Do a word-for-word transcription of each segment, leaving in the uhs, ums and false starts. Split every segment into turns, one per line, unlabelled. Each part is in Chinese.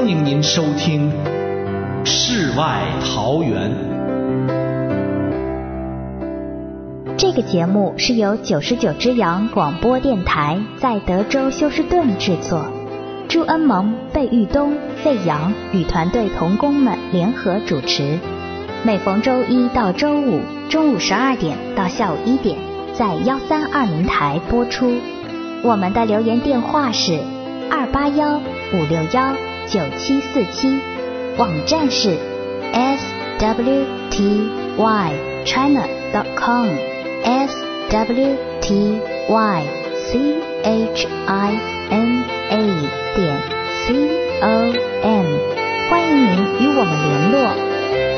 欢迎您收听《世外桃源》。
这个节目是由九十九只羊广播电台在德州休斯顿制作，朱恩蒙、贝玉东、费扬与团队同工们联合主持。每逢周一到周五中午十二点到下午一点，在幺三二零台播出。我们的留言电话是二八幺五六幺九七四七，网站是 s w t y china dot com s w t y c h i n a 点 c o m， 欢迎您与我们联络。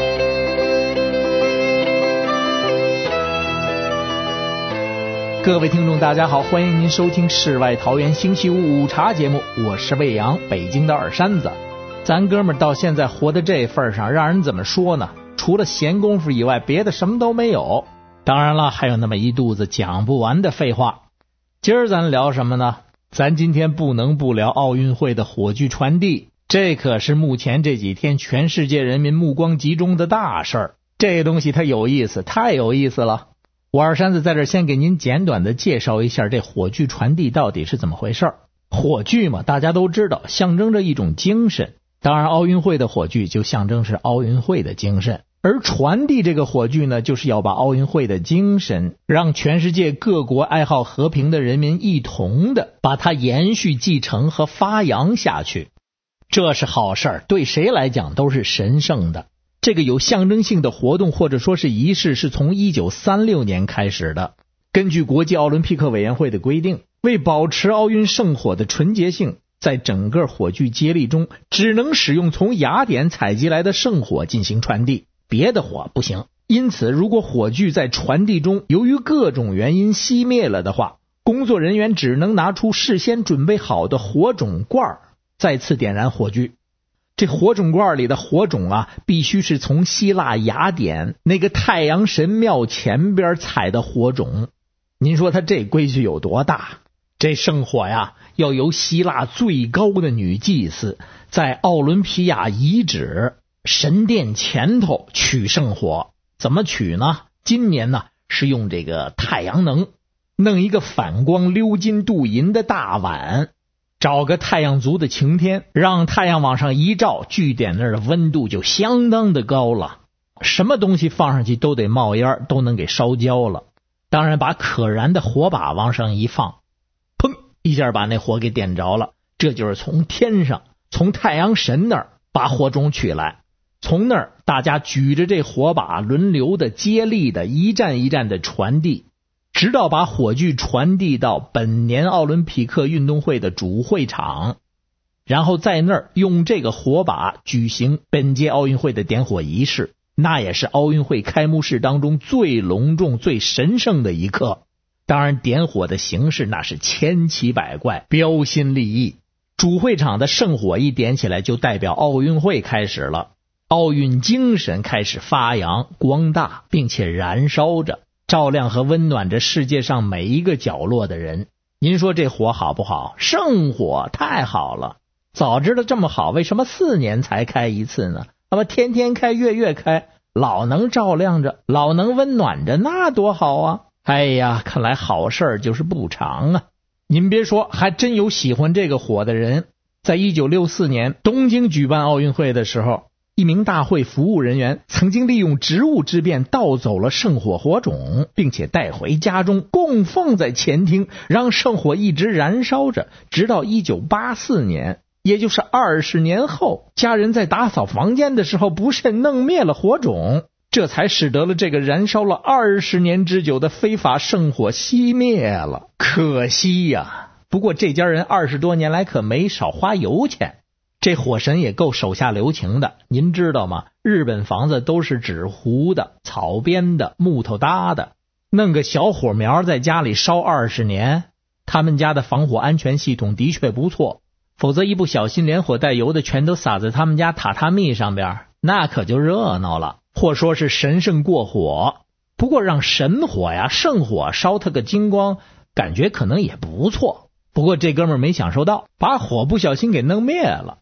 各位听众大家好，欢迎您收听世外桃源星期五午茶节目，我是魏阳，北京的二山子。咱哥们儿到现在活到这份上，让人怎么说呢？除了闲工夫以外，别的什么都没有。当然了，还有那么一肚子讲不完的废话。今儿咱聊什么呢？咱今天不能不聊奥运会的火炬传递，这可是目前这几天全世界人民目光集中的大事儿。这东西它有意思，太有意思了。我二山子在这儿先给您简短的介绍一下这火炬传递到底是怎么回事。火炬嘛，大家都知道，象征着一种精神。当然，奥运会的火炬就象征是奥运会的精神，而传递这个火炬呢，就是要把奥运会的精神让全世界各国爱好和平的人民一同的把它延续继承和发扬下去。这是好事儿，对谁来讲都是神圣的。这个有象征性的活动或者说是仪式是从一九三六年开始的。根据国际奥林匹克委员会的规定，为保持奥运圣火的纯洁性，在整个火炬接力中只能使用从雅典采集来的圣火进行传递，别的火不行。因此，如果火炬在传递中由于各种原因熄灭了的话，工作人员只能拿出事先准备好的火种罐，再次点燃火炬。这火种罐里的火种啊，必须是从希腊雅典那个太阳神庙前边采的火种。您说他这规矩有多大？这圣火呀，要由希腊最高的女祭司在奥伦皮亚遗址神殿前头取圣火。怎么取呢？今年呢是用这个太阳能，弄一个反光鎏金镀银的大碗，找个太阳足的晴天，让太阳往上一照，据点那儿的温度就相当的高了，什么东西放上去都得冒烟，都能给烧焦了。当然把可燃的火把往上一放，砰一下把那火给点着了。这就是从天上，从太阳神那儿把火种取来，从那儿大家举着这火把轮流的接力的一站一站的传递，直到把火炬传递到本年奥林匹克运动会的主会场，然后在那儿用这个火把举行本届奥运会的点火仪式。那也是奥运会开幕式当中最隆重最神圣的一刻。当然点火的形式那是千奇百怪，标新立异。主会场的圣火一点起来，就代表奥运会开始了，奥运精神开始发扬光大，并且燃烧着，照亮和温暖着世界上每一个角落的人。您说这火好不好？圣火太好了，早知道这么好，为什么四年才开一次呢？那么天天开月月开，老能照亮着，老能温暖着，那多好啊。哎呀，看来好事就是不长啊。您别说，还真有喜欢这个火的人。在一九六四年东京举办奥运会的时候，一名大会服务人员曾经利用职务之便盗走了圣火火种，并且带回家中供奉在前厅，让圣火一直燃烧着，直到一九八四年，也就是二十年后，家人在打扫房间的时候不慎弄灭了火种，这才使得了这个燃烧了二十年之久的非法圣火熄灭了。可惜呀，不过这家人二十多年来可没少花油钱。这火神也够手下留情的，您知道吗？日本房子都是纸糊的、草编的、木头搭的，弄个小火苗在家里烧二十年，他们家的防火安全系统的确不错，否则一不小心连火带油的全都洒在他们家榻榻米上边，那可就热闹了，或说是神圣过火。不过让神火呀、圣火烧它个精光，感觉可能也不错。不过这哥们儿没享受到，把火不小心给弄灭了。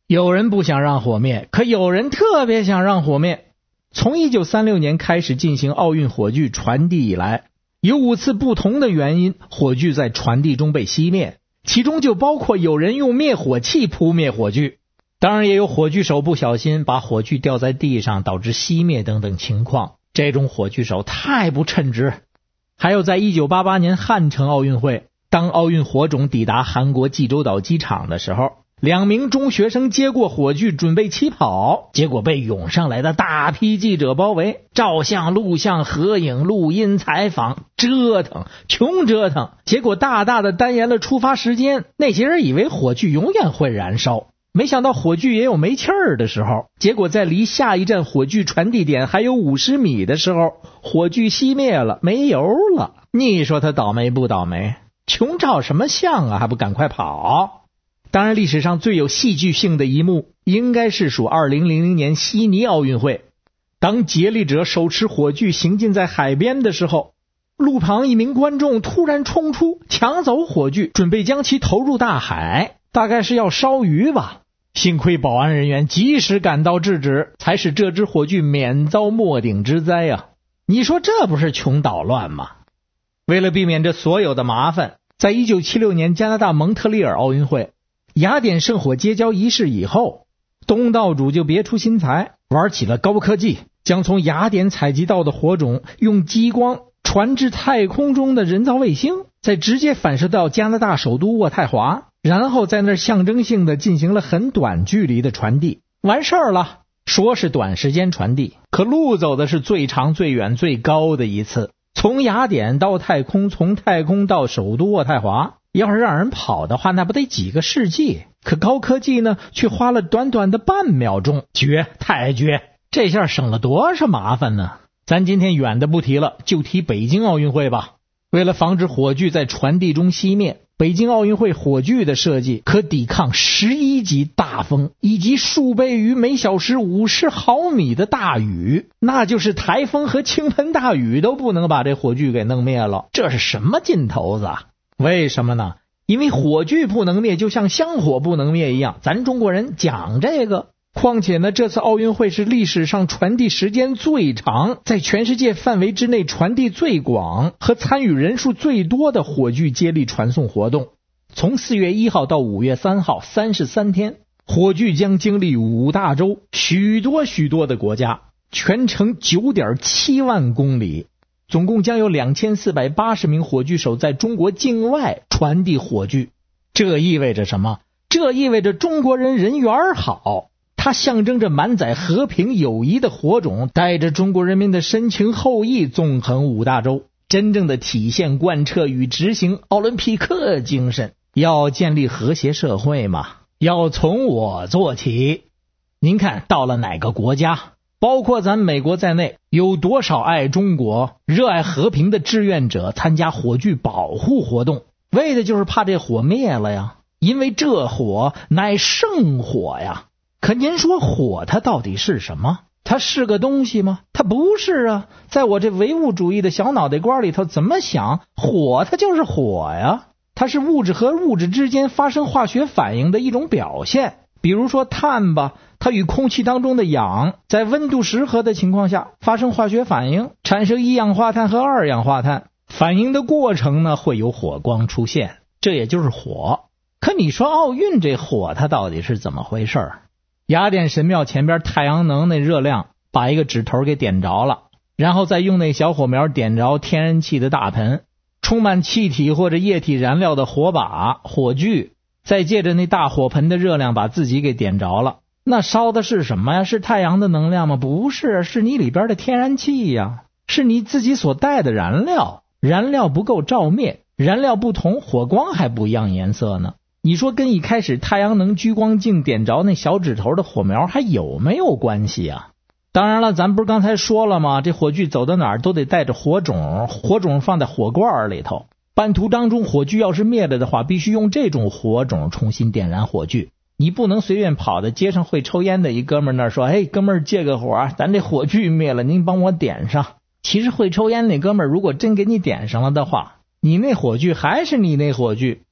有人不想让火灭，可有人特别想让火灭。从一九三六年开始进行奥运火炬传递以来，有五次不同的原因，火炬在传递中被熄灭，其中就包括有人用灭火器扑灭火炬，当然也有火炬手不小心把火炬掉在地上导致熄灭等等情况，这种火炬手太不称职。还有在一九八八年汉城奥运会，当奥运火种抵达韩国济州岛机场的时候，两名中学生接过火炬准备起跑，结果被涌上来的大批记者包围，照相、录像、合影、录音、采访，折腾穷折腾，结果大大的耽延了出发时间。那些人以为火炬永远会燃烧，没想到火炬也有没气儿的时候，结果在离下一站火炬传递点还有五十米的时候，火炬熄灭了，没油了。你说他倒霉不倒霉？穷照什么相啊，还不赶快跑？当然历史上最有戏剧性的一幕应该是属二零零零年悉尼奥运会，当接力者手持火炬行进在海边的时候，路旁一名观众突然冲出抢走火炬，准备将其投入大海，大概是要烧鱼吧。幸亏保安人员及时赶到制止，才使这支火炬免遭没顶之灾啊！你说这不是穷捣乱吗？为了避免这所有的麻烦，在一九七六年加拿大蒙特利尔奥运会雅典圣火接交仪式以后，东道主就别出心裁，玩起了高科技，将从雅典采集到的火种用激光传至太空中的人造卫星，再直接反射到加拿大首都渥太华，然后在那儿象征性的进行了很短距离的传递，完事儿了。说是短时间传递，可路走的是最长最远最高的一次，从雅典到太空，从太空到首都渥太华，要是让人跑的话，那不得几个世纪？可高科技呢，却花了短短的半秒钟，绝，太绝！这下省了多少麻烦呢？咱今天远的不提了，就提北京奥运会吧。为了防止火炬在传递中熄灭，北京奥运会火炬的设计可抵抗十一级大风以及数倍于每小时五十毫米的大雨，那就是台风和倾盆大雨都不能把这火炬给弄灭了。这是什么劲头子啊？为什么呢？因为火炬不能灭，就像香火不能灭一样，咱中国人讲这个。况且呢，这次奥运会是历史上传递时间最长，在全世界范围之内传递最广和参与人数最多的火炬接力传送活动。从四月一号到五月三号，三十三天，火炬将经历五大洲，许多许多的国家，全程 九点七万公里，总共将有两千四百八十名火炬手在中国境外传递火炬。这意味着什么？这意味着中国人人缘好，它象征着满载和平友谊的火种，带着中国人民的深情厚谊纵横五大洲，真正的体现贯彻与执行奥林匹克精神。要建立和谐社会嘛，要从我做起。您看到了哪个国家，包括咱美国在内，有多少爱中国热爱和平的志愿者参加火炬保护活动，为的就是怕这火灭了呀，因为这火乃圣火呀。可您说火它到底是什么？它是个东西吗？它不是啊。在我这唯物主义的小脑袋瓜里头怎么想，火它就是火呀，它是物质和物质之间发生化学反应的一种表现。比如说碳吧，它与空气当中的氧在温度适合的情况下发生化学反应，产生一氧化碳和二氧化碳，反应的过程呢会有火光出现，这也就是火。可你说奥运这火它到底是怎么回事？雅典神庙前边太阳能那热量把一个指头给点着了，然后再用那小火苗点着天然气的大盆，充满气体或者液体燃料的火把火炬，再借着那大火盆的热量把自己给点着了。那烧的是什么呀？是太阳的能量吗？不是，是你里边的天然气呀，是你自己所带的燃料。燃料不够照灭，燃料不同，火光还不一样颜色呢。你说跟一开始太阳能聚光镜点着那小指头的火苗还有没有关系啊？当然了，咱不是刚才说了吗？这火炬走到哪儿都得带着火种，火种放在火罐里头。半途当中火炬要是灭了的话，必须用这种火种重新点燃火炬。你不能随便跑到街上会抽烟的一哥们儿那儿说，嘿，哥们儿借个火，咱这火炬灭了，您帮我点上。其实会抽烟那哥们儿如果真给你点上了的话，你那火炬还是你那火炬，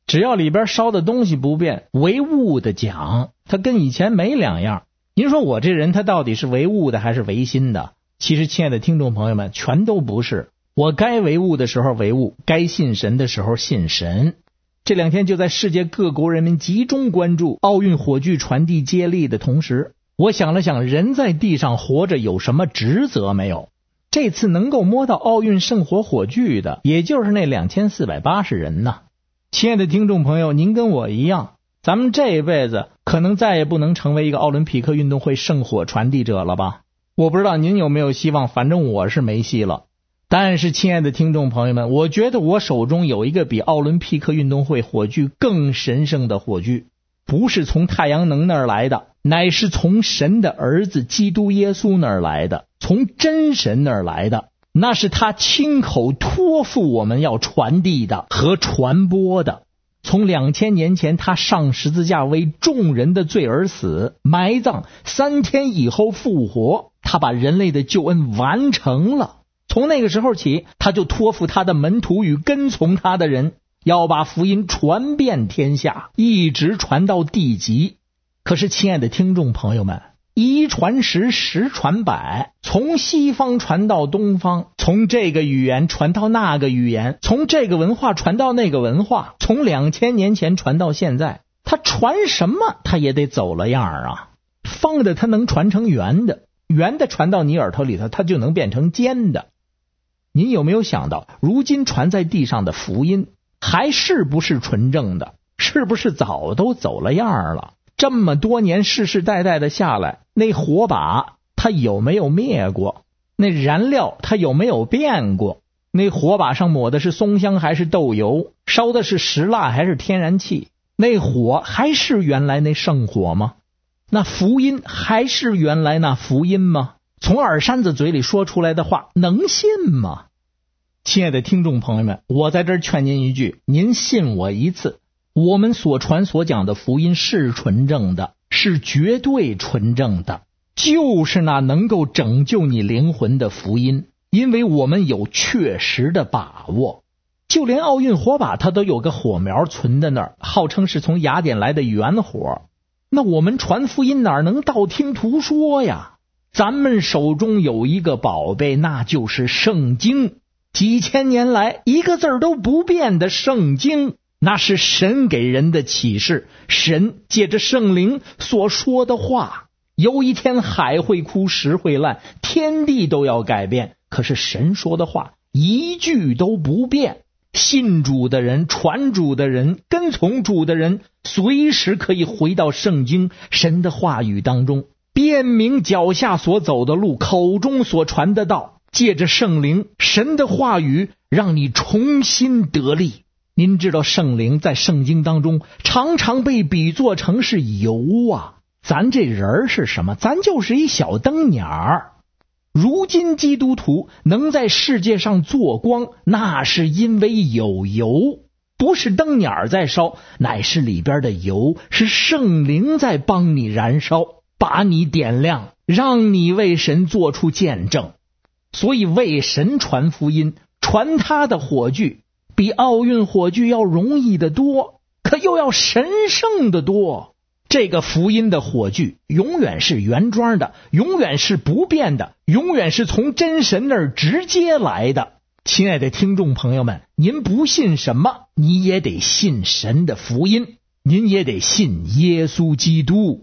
只要里边烧的东西不变，唯物的讲，它跟以前没两样。您说我这人他到底是唯物的还是唯心的？其实亲爱的听众朋友们，全都不是。我该唯物的时候唯物，该信神的时候信神。这两天就在世界各国人民集中关注奥运火炬传递接力的同时，我想了想，人在地上活着有什么职责没有？这次能够摸到奥运圣火火炬的，也就是那两千四百八十人呢。亲爱的听众朋友，您跟我一样，咱们这一辈子可能再也不能成为一个奥林匹克运动会圣火传递者了吧？我不知道您有没有希望，反正我是没戏了。但是亲爱的听众朋友们，我觉得我手中有一个比奥林匹克运动会火炬更神圣的火炬，不是从太阳能那儿来的，乃是从神的儿子基督耶稣那儿来的，从真神那儿来的，那是他亲口托付我们要传递的和传播的。从两千年前他上十字架为众人的罪而死，埋葬，三天以后复活，他把人类的救恩完成了。从那个时候起，他就托付他的门徒与跟从他的人，要把福音传遍天下，一直传到地极。可是亲爱的听众朋友们，一传十，十传百，从西方传到东方，从这个语言传到那个语言，从这个文化传到那个文化，从两千年前传到现在，他传什么他也得走了样啊。方的他能传成圆的，圆的传到你耳朵里头，它就能变成尖的。您有没有想到，如今传在地上的福音还是不是纯正的？是不是早都走了样了？这么多年世世代代的下来，那火把它有没有灭过？那燃料它有没有变过？那火把上抹的是松香还是豆油？烧的是石蜡还是天然气？那火还是原来那圣火吗？那福音还是原来那福音吗？从耳山子嘴里说出来的话能信吗？亲爱的听众朋友们，我在这儿劝您一句，您信我一次，我们所传所讲的福音是纯正的，是绝对纯正的，就是那能够拯救你灵魂的福音，因为我们有确实的把握。就连奥运火把它都有个火苗存在那儿，号称是从雅典来的原火。那我们传福音哪能道听途说呀？咱们手中有一个宝贝，那就是圣经。几千年来一个字儿都不变的圣经，那是神给人的启示，神借着圣灵所说的话。有一天海会枯，石会烂，天地都要改变，可是神说的话一句都不变。信主的人，传主的人，跟从主的人，随时可以回到圣经神的话语当中，辨明脚下所走的路，口中所传的道，借着圣灵神的话语让你重新得力。您知道圣灵在圣经当中常常被比作成是油啊，咱这人是什么？咱就是一小灯鸟。如今基督徒能在世界上做光，那是因为有油，不是灯鸟在烧，乃是里边的油，是圣灵在帮你燃烧，把你点亮，让你为神做出见证。所以为神传福音，传他的火炬比奥运火炬要容易得多，可又要神圣得多。这个福音的火炬永远是原装的，永远是不变的，永远是从真神那儿直接来的。亲爱的听众朋友们，您不信什么，你也得信神的福音，您也得信耶稣基督。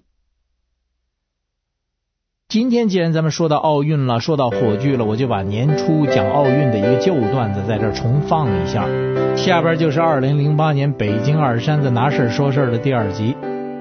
今天既然咱们说到奥运了，说到火炬了，我就把年初讲奥运的一个旧段子在这儿重放一下。下边就是二零零八年北京二山子拿事说事的第二集。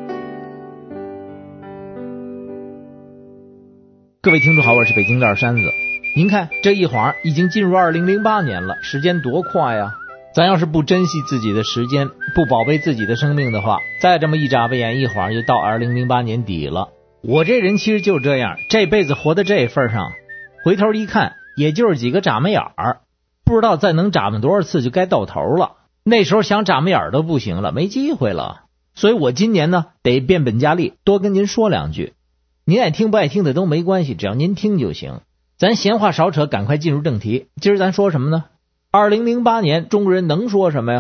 各位听众好，我是北京的二山子。您看这一晃已经进入二零零八年了，时间多快呀！咱要是不珍惜自己的时间，不宝贝自己的生命的话，再这么一眨巴眼，一晃就到二零零八年底了。我这人其实就这样，这辈子活到这份上，回头一看也就是几个眨巴眼儿，不知道再能眨巴多少次就该到头了。那时候想眨巴眼儿都不行了，没机会了。所以我今年呢得变本加厉，多跟您说两句。您爱听不爱听的都没关系，只要您听就行。咱闲话少扯，赶快进入正题。今儿咱说什么呢？二零零八年中国人能说什么呀？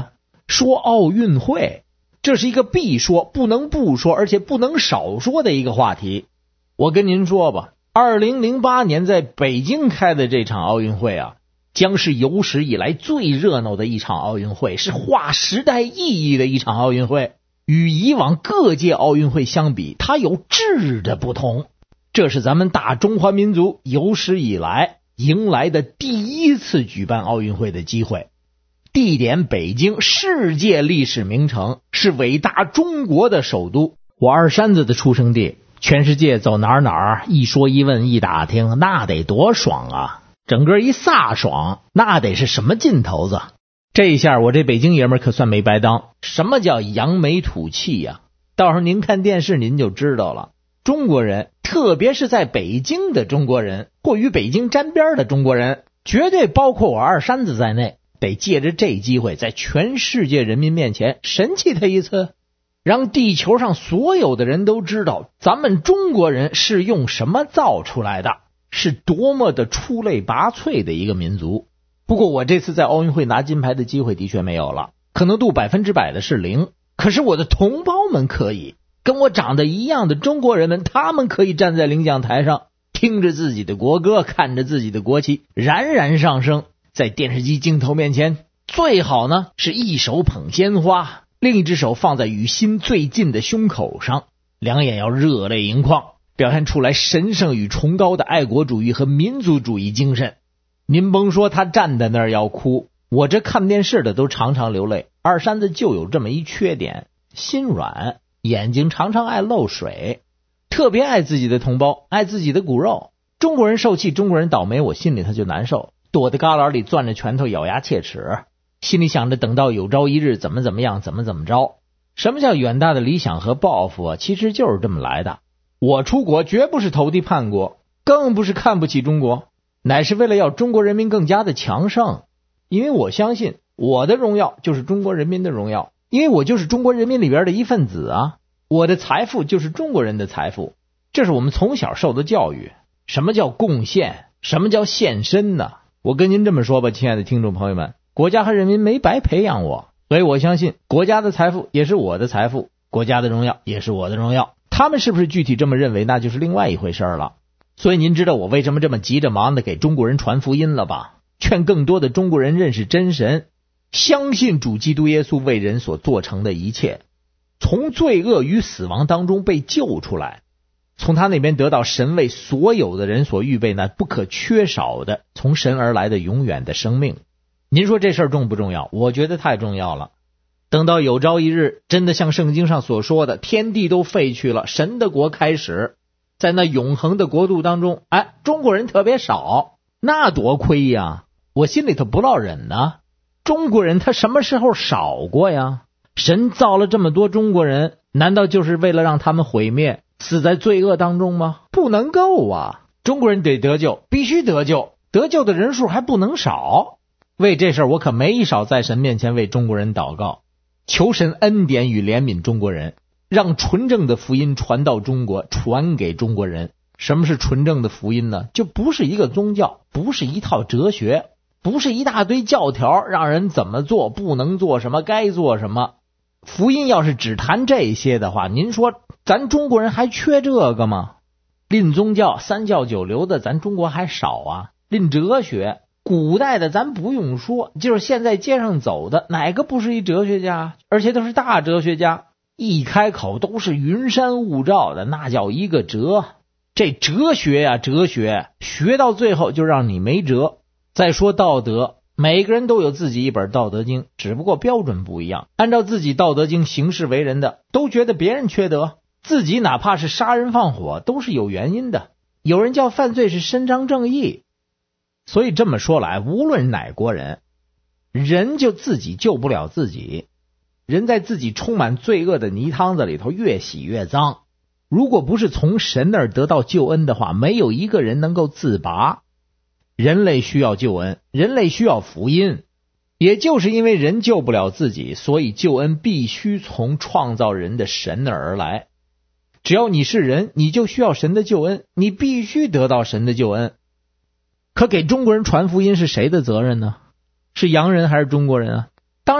说奥运会，这是一个必说，不能不说，而且不能少说的一个话题。我跟您说吧，二零零八年在北京开的这场奥运会啊，将是有史以来最热闹的一场奥运会，是划时代意义的一场奥运会。与以往各届奥运会相比，它有质的不同。这是咱们大中华民族有史以来迎来的第一次举办奥运会的机会。地点北京，世界历史名城，是伟大中国的首都。我二山子的出生地，全世界走哪儿哪儿一说一问一打听，那得多爽啊！整个一飒爽，那得是什么劲头子？这一下我这北京爷们可算没白当。什么叫扬眉吐气呀、啊？到时候您看电视您就知道了。中国人，特别是在北京的中国人，或与北京沾边的中国人，绝对包括我二山子在内，得借着这机会在全世界人民面前神气他一次，让地球上所有的人都知道咱们中国人是用什么造出来的，是多么的出类拔萃的一个民族。不过我这次在奥运会拿金牌的机会的确没有了，可能度百分之百的是零。可是我的同胞们可以，跟我长得一样的中国人们，他们可以站在领奖台上，听着自己的国歌，看着自己的国旗冉冉上升，在电视机镜头面前，最好呢是一手捧鲜花，另一只手放在与心最近的胸口上，两眼要热泪盈眶，表现出来神圣与崇高的爱国主义和民族主义精神。您甭说他站在那儿要哭，我这看电视的都常常流泪。二山子就有这么一缺点，心软，眼睛常常爱漏水，特别爱自己的同胞，爱自己的骨肉。中国人受气，中国人倒霉，我心里他就难受，躲在旮旯里攥着拳头咬牙切齿，心里想着等到有朝一日怎么怎么样，怎么怎么着。什么叫远大的理想和抱负啊？其实就是这么来的。我出国绝不是投敌叛国，更不是看不起中国，乃是为了要中国人民更加的强盛。因为我相信我的荣耀就是中国人民的荣耀，因为我就是中国人民里边的一份子啊，我的财富就是中国人的财富，这是我们从小受的教育。什么叫贡献？什么叫献身呢？我跟您这么说吧，亲爱的听众朋友们，国家和人民没白培养我，所以我相信国家的财富也是我的财富，国家的荣耀也是我的荣耀。他们是不是具体这么认为，那就是另外一回事了。所以您知道我为什么这么急着忙的给中国人传福音了吧？劝更多的中国人认识真神，相信主基督耶稣为人所做成的一切，从罪恶与死亡当中被救出来，从他那边得到神为所有的人所预备那不可缺少的从神而来的永远的生命。您说这事儿重不重要？我觉得太重要了。等到有朝一日真的像圣经上所说的，天地都废去了，神的国开始，在那永恒的国度当中，哎，中国人特别少，那多亏呀！我心里头不落忍呢。中国人他什么时候少过呀？神造了这么多中国人，难道就是为了让他们毁灭，死在罪恶当中吗？不能够啊！中国人得得救，必须得救，得救的人数还不能少。为这事我可没少在神面前为中国人祷告，求神恩典与怜悯中国人，让纯正的福音传到中国，传给中国人。什么是纯正的福音呢？就不是一个宗教，不是一套哲学，不是一大堆教条让人怎么做，不能做什么，该做什么。福音要是只谈这些的话，您说咱中国人还缺这个吗？论宗教三教九流的咱中国还少啊。论哲学，古代的咱不用说，就是现在街上走的哪个不是一哲学家，而且都是大哲学家，一开口都是云山雾罩的，那叫一个哲。这哲学呀、啊、哲学学到最后就让你没辙。再说道德，每个人都有自己一本道德经，只不过标准不一样，按照自己道德经行事为人的都觉得别人缺德，自己哪怕是杀人放火都是有原因的。有人叫犯罪是伸张正义。所以这么说来，无论哪国人，人就自己救不了自己，人在自己充满罪恶的泥汤子里头越洗越脏。如果不是从神那儿得到救恩的话，没有一个人能够自拔。人类需要救恩，人类需要福音，也就是因为人救不了自己，所以救恩必须从创造人的神那儿而来。只要你是人，你就需要神的救恩，你必须得到神的救恩。可给中国人传福音是谁的责任呢？是洋人还是中国人啊？当然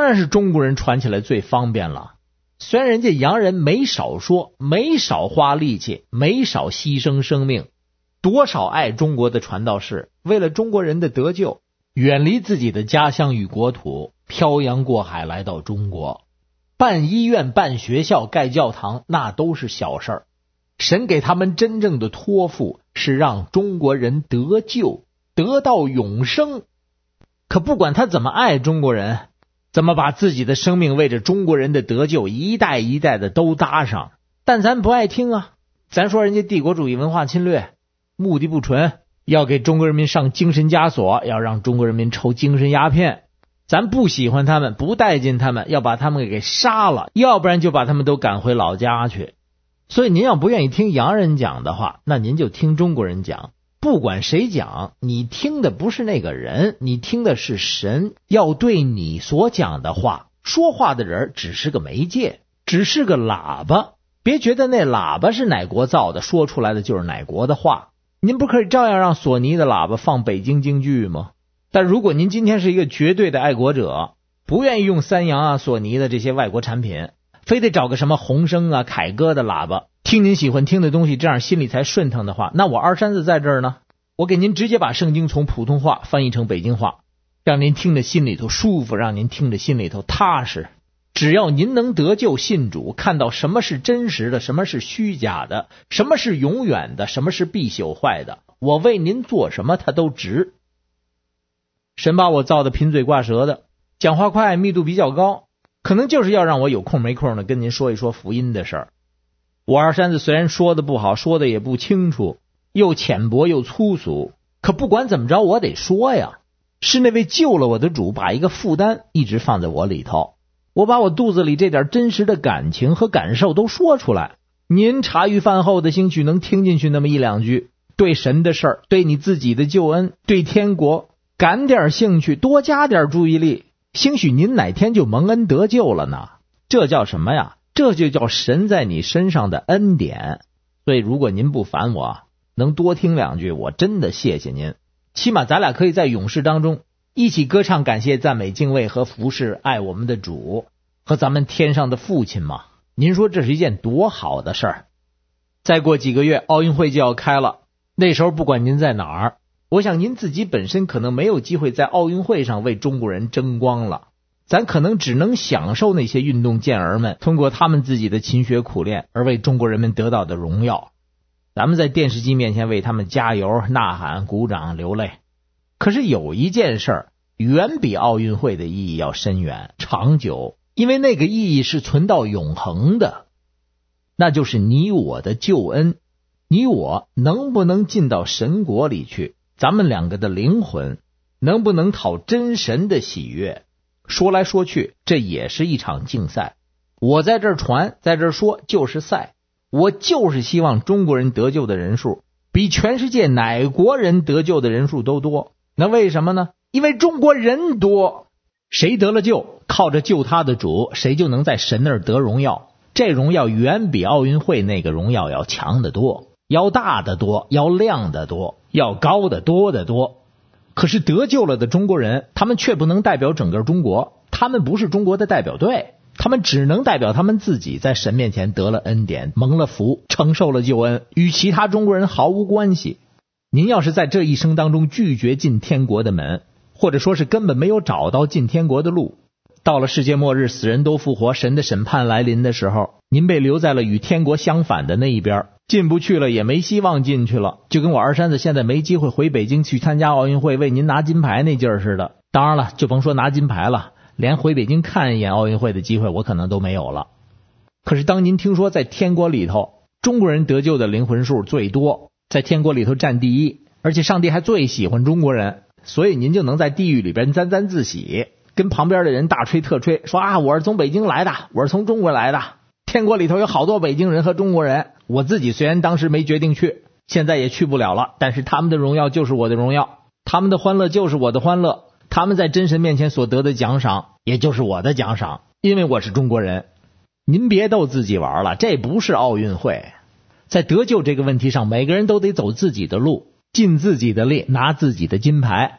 然是中国人传起来最方便了。虽然人家洋人没少说，没少花力气，没少牺牲生命，多少爱中国的传道士为了中国人的得救，远离自己的家乡与国土，漂洋过海来到中国，办医院、办学校、盖教堂，那都是小事儿。神给他们真正的托付是让中国人得救，得到永生。可不管他怎么爱中国人，怎么把自己的生命为着中国人的得救一代一代的都搭上，但咱不爱听啊。咱说人家帝国主义文化侵略，目的不纯，要给中国人民上精神枷锁，要让中国人民抽精神鸦片。咱不喜欢他们，不待见他们，要把他们给杀了，要不然就把他们都赶回老家去。所以您要不愿意听洋人讲的话，那您就听中国人讲。不管谁讲，你听的不是那个人，你听的是神要对你所讲的话。说话的人只是个媒介，只是个喇叭，别觉得那喇叭是哪国造的，说出来的就是哪国的话。您不可以照样让索尼的喇叭放北京京剧吗？但如果您今天是一个绝对的爱国者，不愿意用三洋啊、索尼的这些外国产品，非得找个什么宏声啊、凯歌的喇叭，听您喜欢听的东西，这样心里才顺腾的话，那我二山子在这儿呢，我给您直接把圣经从普通话翻译成北京话，让您听着心里头舒服，让您听着心里头踏实。只要您能得救信主，看到什么是真实的，什么是虚假的，什么是永远的，什么是必朽坏的，我为您做什么它都值。神把我造的贫嘴挂舌的，讲话快，密度比较高，可能就是要让我有空没空的跟您说一说福音的事儿。我二山子虽然说的不好，说的也不清楚，又浅薄又粗俗，可不管怎么着我得说呀。是那位救了我的主把一个负担一直放在我里头，我把我肚子里这点真实的感情和感受都说出来。您茶余饭后的兴许能听进去那么一两句，对神的事儿，对你自己的救恩，对天国感点兴趣，多加点注意力，兴许您哪天就蒙恩得救了呢。这叫什么呀？这就叫神在你身上的恩典。所以如果您不烦我，能多听两句，我真的谢谢您。起码咱俩可以在勇士当中一起歌唱，感谢赞美敬畏和服侍爱我们的主和咱们天上的父亲嘛。您说这是一件多好的事儿。再过几个月奥运会就要开了，那时候不管您在哪儿，我想您自己本身可能没有机会在奥运会上为中国人争光了，咱可能只能享受那些运动健儿们通过他们自己的勤学苦练而为中国人民得到的荣耀。咱们在电视机面前为他们加油、呐喊、鼓掌、流泪。可是有一件事儿远比奥运会的意义要深远、长久，因为那个意义是存到永恒的，那就是你我的救恩。你我能不能进到神国里去，咱们两个的灵魂能不能讨真神的喜悦。说来说去，这也是一场竞赛。我在这儿传，在这儿说，就是赛。我就是希望中国人得救的人数比全世界哪国人得救的人数都多。那为什么呢？因为中国人多，谁得了救，靠着救他的主，谁就能在神那儿得荣耀。这荣耀远比奥运会那个荣耀要强得多，要大得多，要亮得多，要高得多得多。可是得救了的中国人，他们却不能代表整个中国，他们不是中国的代表队，他们只能代表他们自己，在神面前得了恩典，蒙了福，承受了救恩，与其他中国人毫无关系。您要是在这一生当中拒绝进天国的门，或者说是根本没有找到进天国的路，到了世界末日，死人都复活，神的审判来临的时候，您被留在了与天国相反的那一边，进不去了，也没希望进去了，就跟我二山子现在没机会回北京去参加奥运会为您拿金牌那劲儿似的。当然了，就甭说拿金牌了，连回北京看一眼奥运会的机会我可能都没有了。可是当您听说在天国里头中国人得救的灵魂数最多，在天国里头占第一，而且上帝还最喜欢中国人，所以您就能在地狱里边沾沾自喜，跟旁边的人大吹特吹，说啊，我是从北京来的，我是从中国来的，天国里头有好多北京人和中国人。我自己虽然当时没决定去，现在也去不了了，但是他们的荣耀就是我的荣耀，他们的欢乐就是我的欢乐，他们在真神面前所得的奖赏也就是我的奖赏，因为我是中国人。您别逗自己玩了，这不是奥运会。在得救这个问题上，每个人都得走自己的路，尽自己的力，拿自己的金牌。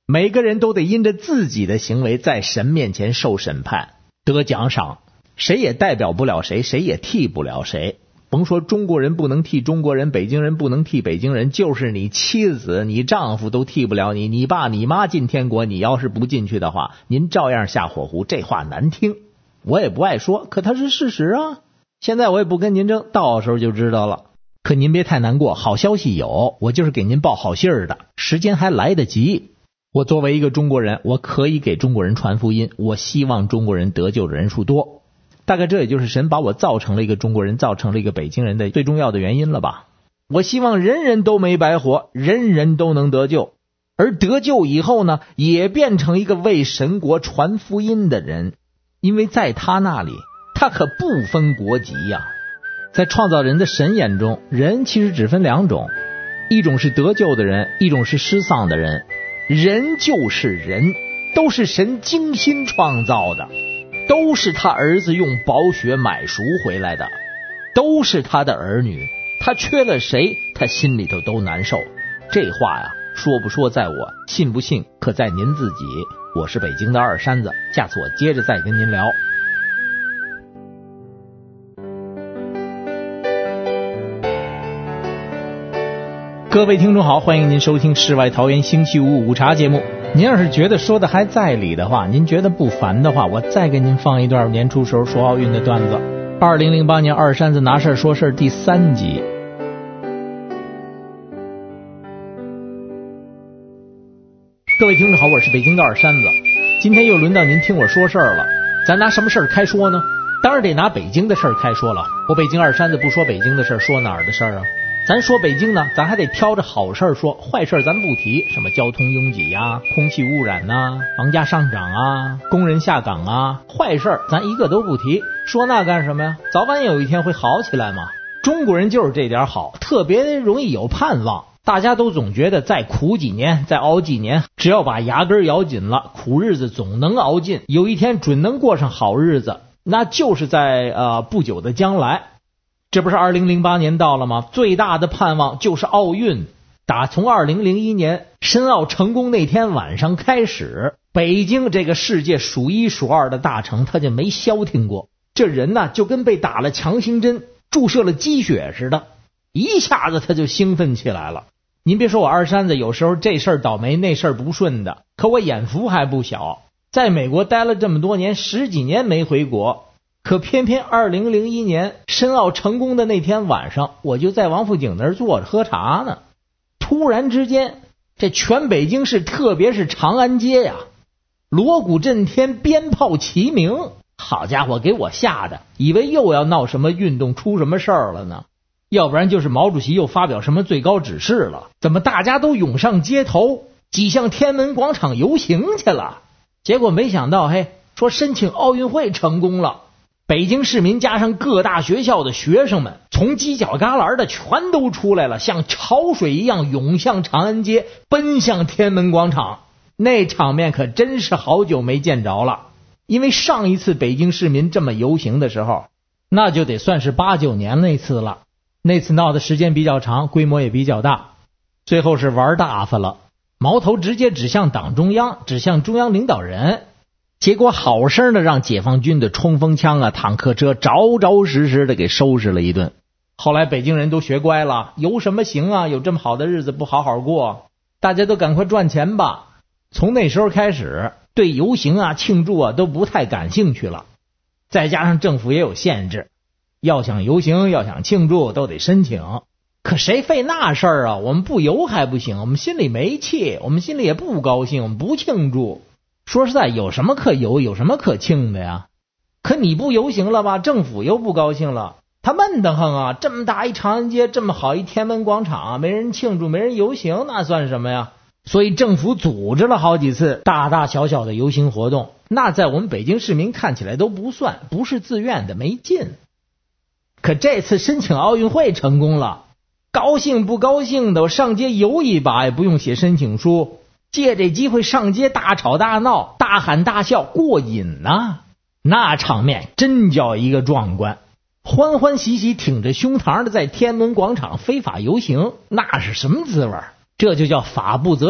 每个人都得因着自己的行为在神面前受审判，得奖赏，谁也代表不了谁，谁也替不了谁。甭说中国人不能替中国人，北京人不能替北京人，就是你妻子你丈夫都替不了你，你爸你妈进天国，你要是不进去的话，您照样下火湖。这话难听，我也不爱说，可它是事实啊。现在我也不跟您争，到时候就知道了。可您别太难过，好消息有，我就是给您报好信儿的，时间还来得及。我作为一个中国人，我可以给中国人传福音，我希望中国人得救的人数多。大概这也就是神把我造成了一个中国人，造成了一个北京人的最重要的原因了吧。我希望人人都没白活，人人都能得救，而得救以后呢，也变成一个为神国传福音的人。因为在他那里，他可不分国籍呀。在创造人的神眼中，人其实只分两种，一种是得救的人，一种是失丧的人。人就是人，都是神精心创造的，都是他儿子用宝血买赎回来的，都是他的儿女，他缺了谁，他心里头都难受。这话呀，说不说在我，信不信可在您自己。我是北京的二山子，下次我接着再跟您聊。各位听众好，欢迎您收听世外桃源星期五午茶节目。您要是觉得说的还在理的话，您觉得不烦的话，我再给您放一段年初时候说奥运的段子。二零零八年二山子拿事儿说事儿第三集。各位听众好，我是北京的二山子，今天又轮到您听我说事儿了。咱拿什么事儿开说呢？当然得拿北京的事儿开说了。我北京二山子不说北京的事儿，说哪儿的事儿啊？咱说北京呢，咱还得挑着好事儿说，坏事儿咱不提，什么交通拥挤呀、空气污染呐、房价上涨啊、工人下岗啊，坏事儿咱一个都不提，说那干什么呀？早晚有一天会好起来嘛。中国人就是这点好，特别容易有盼望。大家都总觉得再苦几年，再熬几年，只要把牙根咬紧了，苦日子总能熬尽，有一天准能过上好日子，那就是在呃不久的将来。这不是二零零八年到了吗？最大的盼望就是奥运。打从二零零一年申奥成功那天晚上开始，北京这个世界数一数二的大城，他就没消停过。这人呢，就跟被打了强心针，注射了鸡血似的，一下子他就兴奋起来了。您别说我二山子有时候这事儿倒霉那事儿不顺的，可我眼福还不小，在美国待了这么多年，十几年没回国。可偏偏二零零一年申奥成功的那天晚上，我就在王府井那儿坐着喝茶呢。突然之间，这全北京市，特别是长安街呀，锣鼓震天，鞭炮齐鸣。好家伙，给我吓的，以为又要闹什么运动，出什么事儿了呢？要不然就是毛主席又发表什么最高指示了。怎么大家都涌上街头，挤向天安门广场游行去了？结果没想到，嘿，说申请奥运会成功了。北京市民加上各大学校的学生们，从犄角旮旯的全都出来了，像潮水一样涌向长安街，奔向天安门广场。那场面可真是好久没见着了。因为上一次北京市民这么游行的时候，那就得算是八九年那次了。那次闹的时间比较长，规模也比较大，最后是玩大发了，矛头直接指向党中央，指向中央领导人。结果好生的让解放军的冲锋枪啊、坦克车着着实实的给收拾了一顿。后来北京人都学乖了，游什么行啊，有这么好的日子不好好过，大家都赶快赚钱吧。从那时候开始，对游行啊、庆祝啊都不太感兴趣了。再加上政府也有限制，要想游行要想庆祝都得申请。可谁费那事儿啊？我们不游还不行，我们心里没气，我们心里也不高兴，我们不庆祝。说实在，有什么可游，有什么可庆的呀？可你不游行了吧，政府又不高兴了，他闷得很啊！这么大一长安街，这么好一天安门广场，没人庆祝，没人游行，那算什么呀？所以政府组织了好几次大大小小的游行活动，那在我们北京市民看起来都不算，不是自愿的，没劲。可这次申请奥运会成功了，高兴不高兴的，我上街游一把也不用写申请书，借这机会上街大吵大闹，大喊大笑，过瘾啊！那场面真叫一个壮观，欢欢喜喜挺着胸膛的在天安门广场非法游行，那是什么滋味？这就叫法不责众，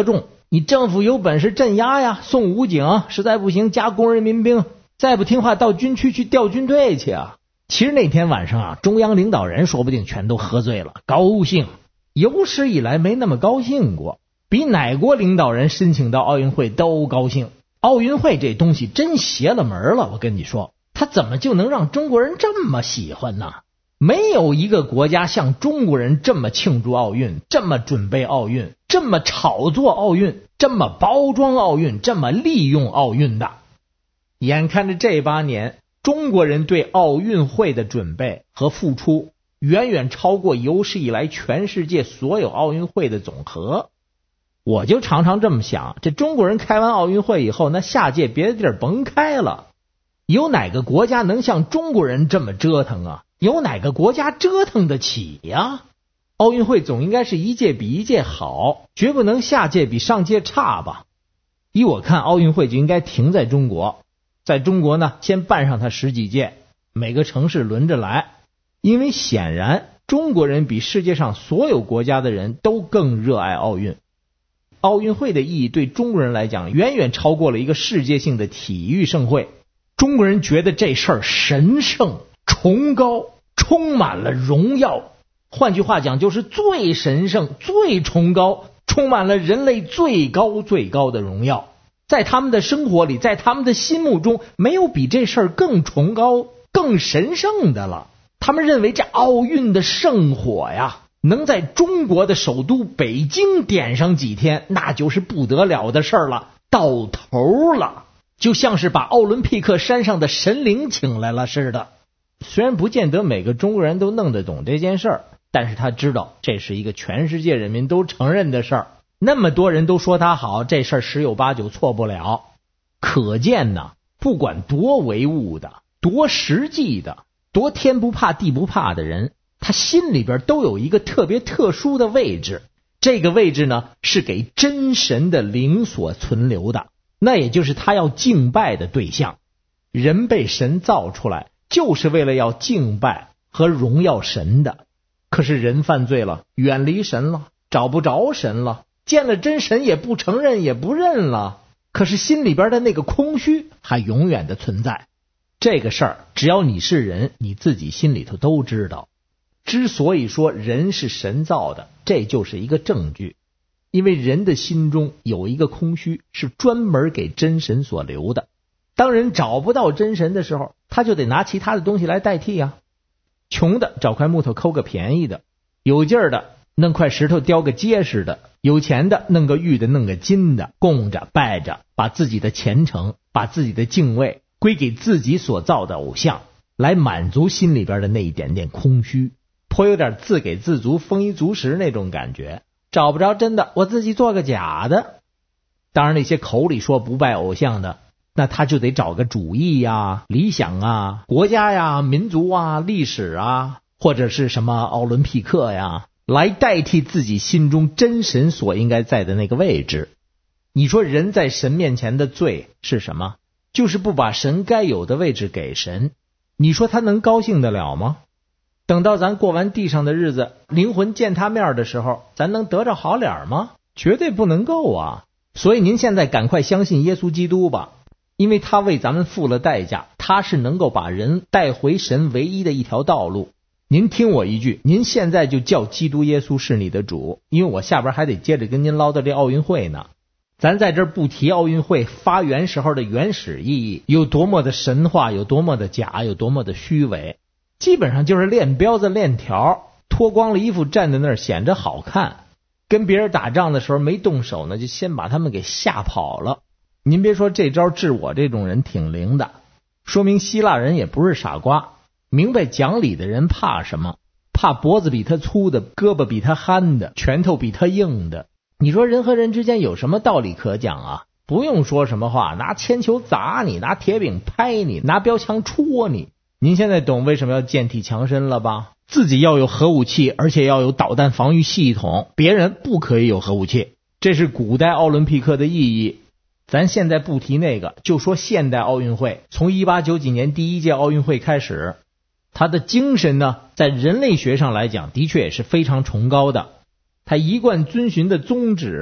你政府有本事镇压呀，送武警，实在不行加工人民兵，再不听话到军区去调军队去啊。其实那天晚上啊，中央领导人说不定全都喝醉了，高兴，有史以来没那么高兴过，比哪国领导人申请到奥运会都高兴。奥运会这东西真邪了门了，我跟你说，他怎么就能让中国人这么喜欢呢？没有一个国家像中国人这么庆祝奥运，这么准备奥运，这么炒作奥运，这么包装奥运，这么利用奥运的。眼看着这八年中国人对奥运会的准备和付出远远超过有史以来全世界所有奥运会的总和，我就常常这么想，这中国人开完奥运会以后，那下届别的地儿甭开了，有哪个国家能像中国人这么折腾啊？有哪个国家折腾得起呀？奥运会总应该是一届比一届好，绝不能下届比上届差吧？依我看，奥运会就应该停在中国，在中国呢，先办上它十几届，每个城市轮着来，因为显然中国人比世界上所有国家的人都更热爱奥运。奥运会的意义对中国人来讲，远远超过了一个世界性的体育盛会。中国人觉得这事儿神圣、崇高，充满了荣耀。换句话讲，就是最神圣、最崇高，充满了人类最高最高的荣耀。在他们的生活里，在他们的心目中，没有比这事儿更崇高、更神圣的了。他们认为这奥运的圣火呀，能在中国的首都北京点上几天，那就是不得了的事儿了，到头了，就像是把奥林匹克山上的神灵请来了似的。虽然不见得每个中国人都弄得懂这件事儿，但是他知道这是一个全世界人民都承认的事儿，那么多人都说他好，这事儿十有八九错不了。可见呢，不管多唯物的、多实际的、多天不怕地不怕的人，他心里边都有一个特别特殊的位置，这个位置呢，是给真神的灵所存留的，那也就是他要敬拜的对象。人被神造出来，就是为了要敬拜和荣耀神的。可是人犯罪了，远离神了，找不着神了，见了真神也不承认也不认了，可是心里边的那个空虚还永远的存在。这个事儿只要你是人，你自己心里头都知道。之所以说人是神造的，这就是一个证据，因为人的心中有一个空虚，是专门给真神所留的。当人找不到真神的时候，他就得拿其他的东西来代替啊。穷的找块木头抠个便宜的，有劲儿的弄块石头雕个结实的，有钱的弄个玉的弄个金的，供着拜着，把自己的虔诚，把自己的敬畏归给自己所造的偶像，来满足心里边的那一点点空虚，颇有点自给自足、丰衣足食那种感觉。找不着真的，我自己做个假的。当然那些口里说不拜偶像的，那他就得找个主义呀、理想啊、国家呀、民族啊、历史啊，或者是什么奥林匹克呀，来代替自己心中真神所应该在的那个位置。你说人在神面前的罪是什么？就是不把神该有的位置给神。你说他能高兴得了吗？等到咱过完地上的日子，灵魂见他面的时候，咱能得着好脸吗？绝对不能够啊！所以您现在赶快相信耶稣基督吧，因为他为咱们付了代价，他是能够把人带回神唯一的一条道路。您听我一句，您现在就叫基督耶稣是你的主，因为我下边还得接着跟您唠叨这奥运会呢。咱在这儿不提奥运会发源时候的原始意义，有多么的神话，有多么的假，有多么的虚伪，基本上就是练标子练条，脱光了衣服站在那儿显着好看。跟别人打仗的时候没动手呢，就先把他们给吓跑了。您别说这招治我这种人挺灵的，说明希腊人也不是傻瓜，明白讲理的人怕什么？怕脖子比他粗的，胳膊比他憨的，拳头比他硬的。你说人和人之间有什么道理可讲啊？不用说什么话，拿铅球砸你，拿铁饼拍你，拿标枪戳你。您现在懂为什么要健体强身了吧？自己要有核武器，而且要有导弹防御系统，别人不可以有核武器，这是古代奥林匹克的意义。咱现在不提那个，就说现代奥运会，从一八九几年第一届奥运会开始，它的精神呢，在人类学上来讲，的确也是非常崇高的。它一贯遵循的宗旨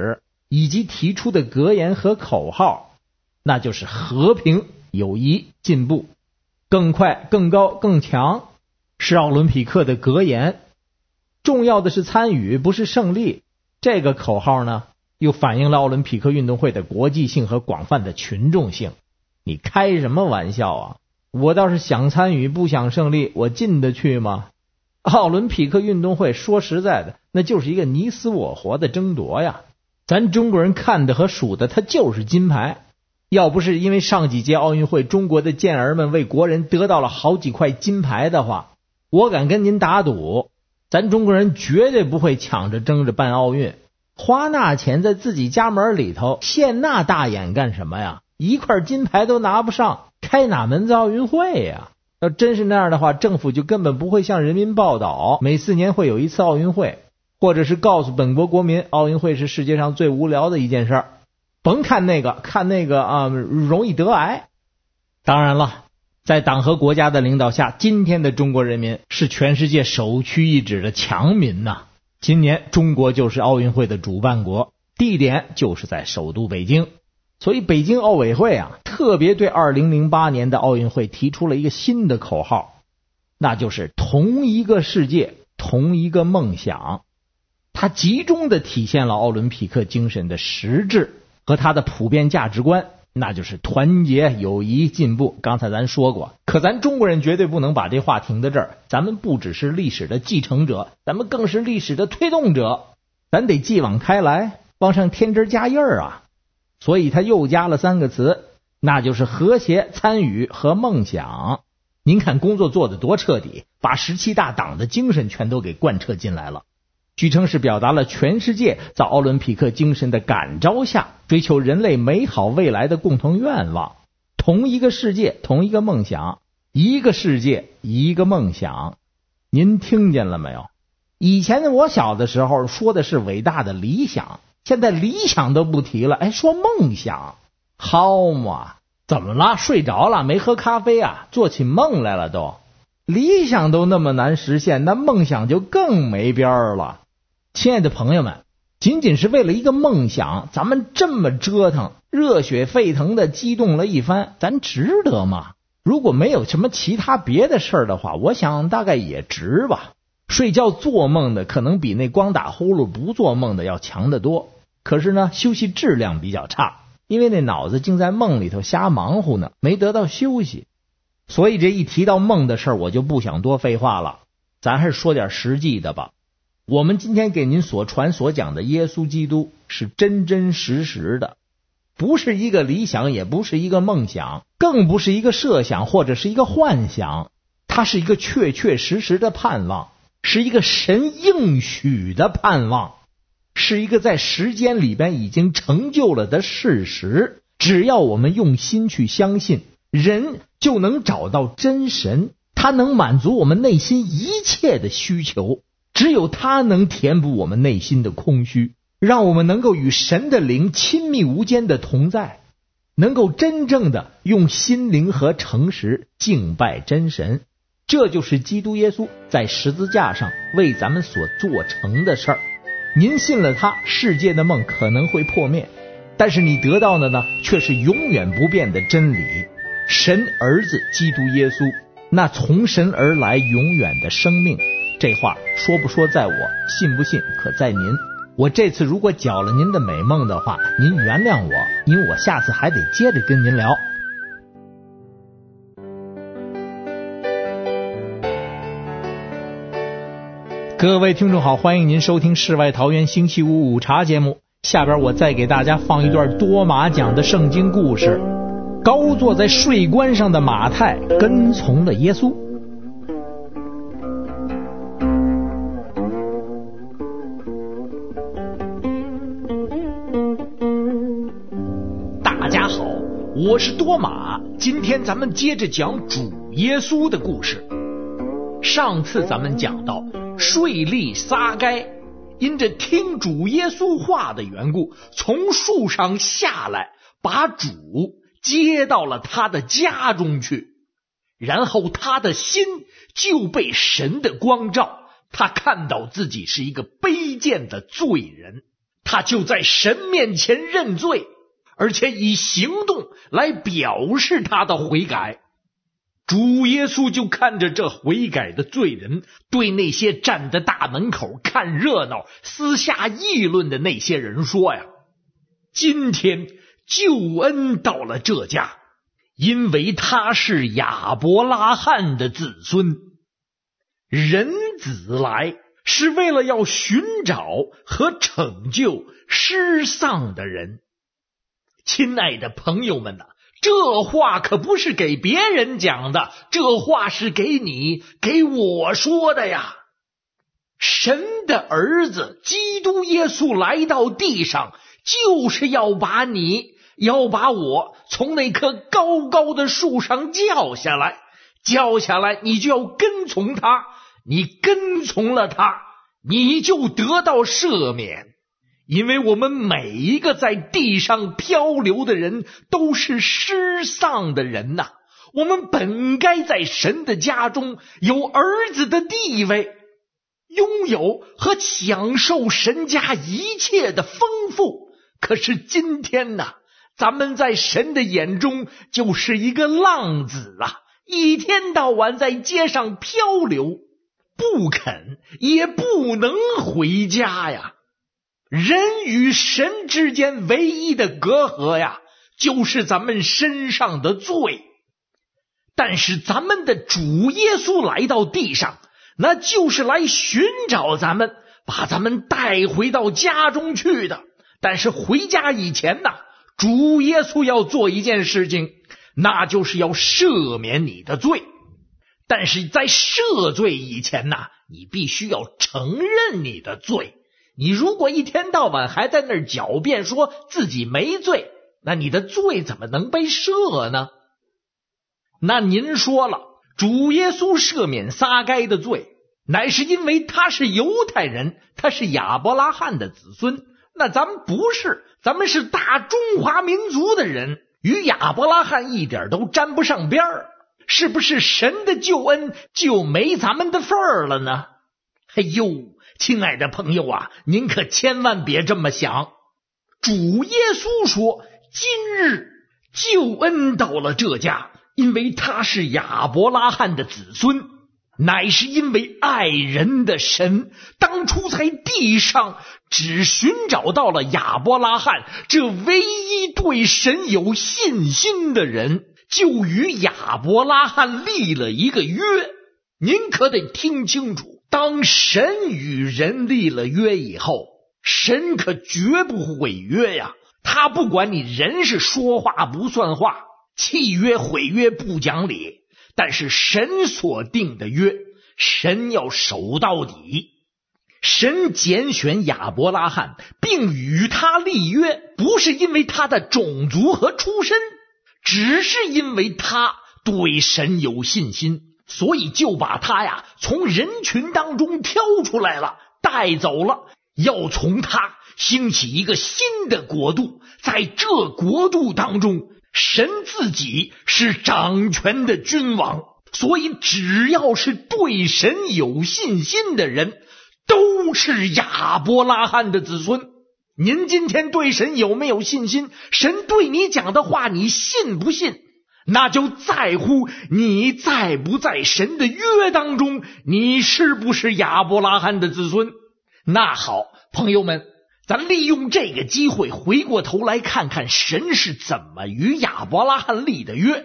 以及提出的格言和口号，那就是和平、友谊、进步，更快、更高、更强，是奥林匹克的格言。重要的是参与，不是胜利。这个口号呢，又反映了奥林匹克运动会的国际性和广泛的群众性。你开什么玩笑啊？我倒是想参与，不想胜利，我进得去吗？奥林匹克运动会说实在的，那就是一个你死我活的争夺呀。咱中国人看的和数的，它就是金牌。要不是因为上几届奥运会中国的健儿们为国人得到了好几块金牌的话，我敢跟您打赌，咱中国人绝对不会抢着争着办奥运。花那钱在自己家门里头现那大眼干什么呀？一块金牌都拿不上，开哪门子奥运会呀？要真是那样的话，政府就根本不会向人民报道每四年会有一次奥运会，或者是告诉本国国民奥运会是世界上最无聊的一件事儿。甭看那个，看那个啊，容易得癌。当然了，在党和国家的领导下，今天的中国人民是全世界首屈一指的强民呐。今年中国就是奥运会的主办国，地点就是在首都北京。所以北京奥委会啊，特别对二零零八年的奥运会提出了一个新的口号，那就是同一个世界，同一个梦想。它集中的体现了奥林匹克精神的实质和它的普遍价值观，那就是团结、友谊、进步。刚才咱说过，可咱中国人绝对不能把这话停在这儿，咱们不只是历史的继承者，咱们更是历史的推动者，咱得继往开来，往上添枝加叶啊。所以他又加了三个词，那就是和谐、参与和梦想。您看工作做得多彻底，把十七大党的精神全都给贯彻进来了。据称是表达了全世界在奥林匹克精神的感召下，追求人类美好未来的共同愿望。同一个世界，同一个梦想，一个世界，一个梦想。您听见了没有？以前我小的时候说的是伟大的理想，现在理想都不提了，哎，说梦想。好嘛，怎么了？睡着了？没喝咖啡啊？做起梦来了都？理想都那么难实现，那梦想就更没边儿了。亲爱的朋友们，仅仅是为了一个梦想，咱们这么折腾，热血沸腾的激动了一番，咱值得吗？如果没有什么其他别的事儿的话，我想大概也值吧。睡觉做梦的可能比那光打呼噜不做梦的要强得多，可是呢，休息质量比较差，因为那脑子竟在梦里头瞎忙活呢，没得到休息。所以这一提到梦的事儿，我就不想多废话了，咱还是说点实际的吧。我们今天给您所传所讲的耶稣基督是真真实实的，不是一个理想，也不是一个梦想，更不是一个设想或者是一个幻想，它是一个确确实实的盼望，是一个神应许的盼望，是一个在时间里边已经成就了的事实。只要我们用心去相信，人就能找到真神，他能满足我们内心一切的需求，只有他能填补我们内心的空虚，让我们能够与神的灵亲密无间的同在，能够真正的用心灵和诚实敬拜真神。这就是基督耶稣在十字架上为咱们所做成的事儿。您信了他，世界的梦可能会破灭，但是你得到的呢，却是永远不变的真理。神儿子基督耶稣，那从神而来永远的生命。这话说不说在我，信不信可在您。我这次如果搅了您的美梦的话，您原谅我，因为我下次还得接着跟您聊。各位听众好，欢迎您收听世外桃源星期五午茶节目。下边我再给大家放一段多马讲的圣经故事。高坐在税关上的马太跟从了耶稣。大家好，我是多马，今天咱们接着讲主耶稣的故事。上次咱们讲到税吏撒该因着听主耶稣话的缘故，从树上下来，把主接到了他的家中去，然后他的心就被神的光照，他看到自己是一个卑贱的罪人，
他就在神面前认罪，而且以行动来表示他的悔改。主耶稣就看着这悔改的罪人，对那些站在大门口看热闹、私下议论的那些人说呀，今天救恩到了这家，因为他是亚伯拉罕的子孙。人子来是为了要寻找和拯救失丧的人。亲爱的朋友们呐、啊，这话可不是给别人讲的，这话是给你给我说的呀。神的儿子基督耶稣来到地上，就是要把你要把我从那棵高高的树上叫下来，叫下来你就要跟从他，你跟从了他，你就得到赦免。因为我们每一个在地上漂流的人都是失丧的人呐、啊，我们本该在神的家中有儿子的地位，拥有和享受神家一切的丰富。可是今天呢，咱们在神的眼中就是一个浪子啊，一天到晚在街上漂流，不肯也不能回家呀。人与神之间唯一的隔阂呀，就是咱们身上的罪。但是咱们的主耶稣来到地上，那就是来寻找咱们，把咱们带回到家中去的。但是回家以前呢，主耶稣要做一件事情，那就是要赦免你的罪。但是在赦罪以前呢，你必须要承认你的罪。你如果一天到晚还在那儿狡辩说自己没罪，那你的罪怎么能被赦呢？那您说了，主耶稣赦免撒该的罪，乃是因为他是犹太人，他是亚伯拉罕的子孙。那咱们不是，咱们是大中华民族的人，与亚伯拉罕一点都沾不上边儿。是不是神的救恩就没咱们的份儿了呢？哎呦，亲爱的朋友啊，您可千万别这么想。主耶稣说，今日救恩到了这家，因为他是亚伯拉罕的子孙，乃是因为爱人的神当初在地上只寻找到了亚伯拉罕这唯一对神有信心的人，就与亚伯拉罕立了一个约。您可得听清楚，当神与人立了约以后，神可绝不毁约呀。他不管你人是说话不算话，契约毁约不讲理，但是神所定的约，神要守到底。神拣选亚伯拉罕并与他立约，不是因为他的种族和出身，只是因为他对神有信心，所以就把他呀从人群当中挑出来了，带走了，要从他兴起一个新的国度。在这国度当中，神自己是掌权的君王，所以只要是对神有信心的人，都是亚伯拉罕的子孙。您今天对神有没有信心？神对你讲的话你信不信？那就在乎你在不在神的约当中，你是不是亚伯拉罕的子孙。那好，朋友们，咱利用这个机会回过头来看看神是怎么与亚伯拉罕立的约。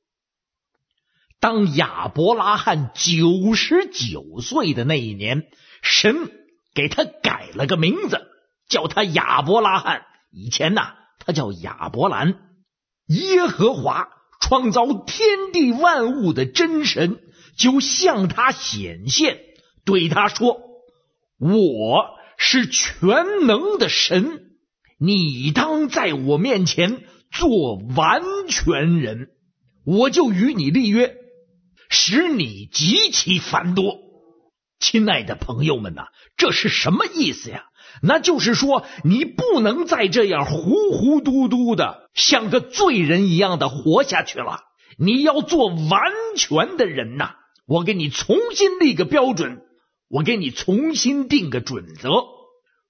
当亚伯拉罕九十九岁的那一年，神给他改了个名字，叫他亚伯拉罕。以前呢，他叫亚伯兰。耶和华创造天地万物的真神就向他显现，对他说，我是全能的神，你当在我面前做完全人，我就与你立约，使你极其繁多。亲爱的朋友们呐、啊，这是什么意思呀？那就是说，你不能再这样糊糊嘟嘟的像个罪人一样的活下去了，你要做完全的人呐、啊！我给你重新立个标准，我给你重新定个准则。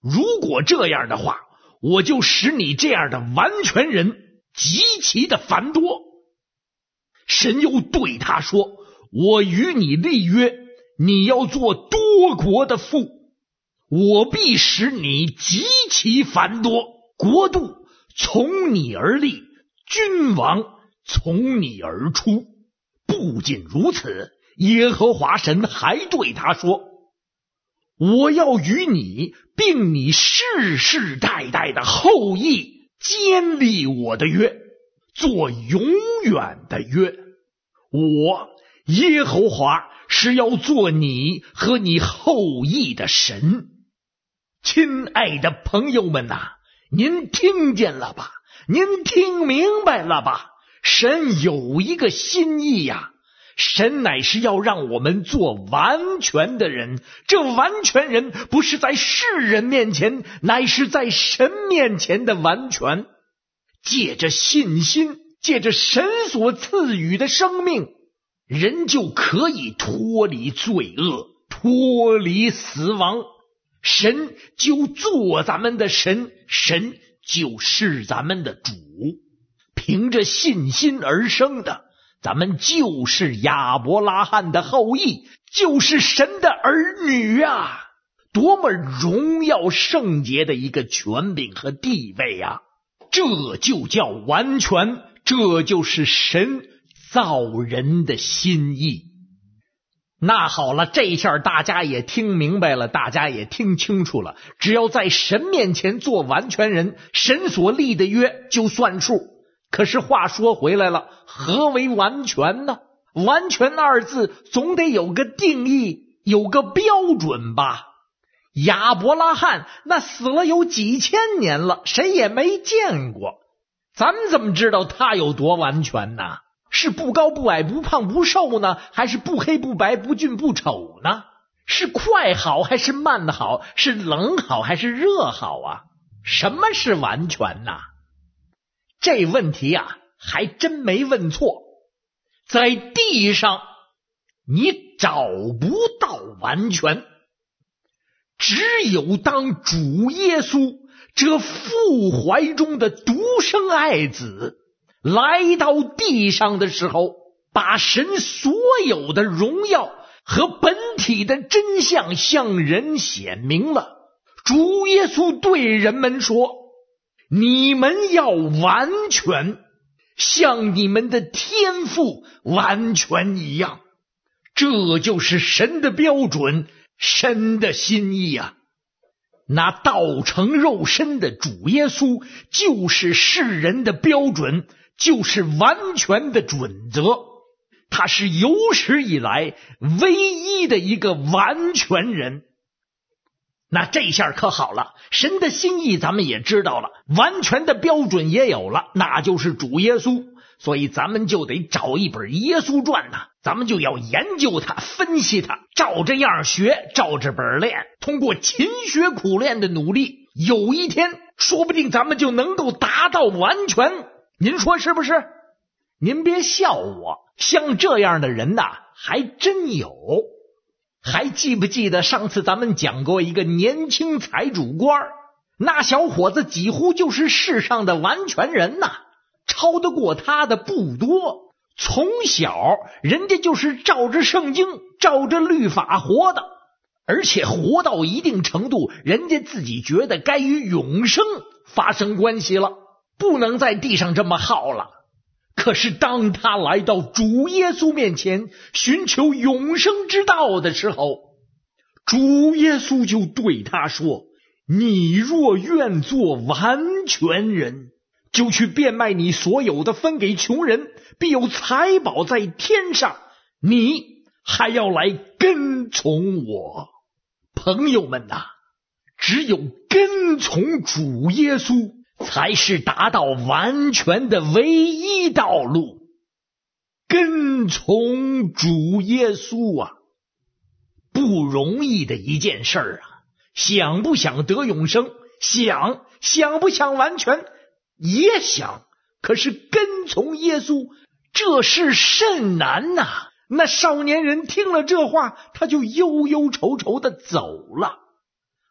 如果这样的话，我就使你这样的完全人极其的繁多。神又对他说，我与你立约，你要做多国的父，我必使你极其繁多，国度从你而立，君王从你而出。不仅如此，耶和华神还对他说，我要与你并你世世代代的后裔坚立我的约，做永远的约。我耶和华是要做你和你后裔的神。亲爱的朋友们呐、啊，您听见了吧？您听明白了吧？神有一个心意呀、啊，神乃是要让我们做完全的人。这完全人不是在世人面前，乃是在神面前的完全。借着信心，借着神所赐予的生命，人就可以脱离罪恶，脱离死亡。神就做咱们的神，神就是咱们的主。凭着信心而生的，咱们就是亚伯拉罕的后裔，就是神的儿女啊！多么荣耀圣洁的一个权柄和地位啊！这就叫完全，这就是神造人的心意。那好了，这下大家也听明白了，大家也听清楚了。只要在神面前做完全人，神所立的约就算数。可是话说回来了，何为完全呢？完全二字总得有个定义，有个标准吧。亚伯拉罕那死了有几千年了，谁也没见过，咱们怎么知道他有多完全呢？是不高不矮不胖不瘦呢，还是不黑不白不俊不丑呢？是快好还是慢好？是冷好还是热好啊？什么是完全呢？这问题啊，还真没问错。在地上你找不到完全，只有当主耶稣这父怀中的独生爱子来到地上的时候，把神所有的荣耀和本体的真相向人显明了。主耶稣对人们说，你们要完全，像你们的天父完全一样。这就是神的标准，神的心意啊。那道成肉身的主耶稣就是世人的标准，就是完全的准则。他是有史以来唯一的一个完全人。那这下可好了，神的心意咱们也知道了，完全的标准也有了，那就是主耶稣。所以咱们就得找一本耶稣传呐、啊，咱们就要研究它，分析它，照着样学，照着本练，通过勤学苦练的努力，有一天说不定咱们就能够达到完全。您说是不是？您别笑我，像这样的人呐、啊，还真有。还记不记得上次咱们讲过一个年轻财主官，那小伙子几乎就是世上的完全人呐、啊，超得过他的不多。从小人家就是照着圣经，照着律法活的，而且活到一定程度，人家自己觉得该与永生发生关系了，不能在地上这么耗了。可是当他来到主耶稣面前寻求永生之道的时候，主耶稣就对他说，你若愿做完全人，就去变卖你所有的，分给穷人，必有财宝在天上，你还要来跟从我。朋友们呐、啊，只有跟从主耶稣才是达到完全的唯一道路。跟从主耶稣啊，不容易的一件事儿啊！想不想得永生？想。想不想完全？也想。可是跟从耶稣，这事甚难呐、啊！那少年人听了这话，他就忧忧愁愁的走了。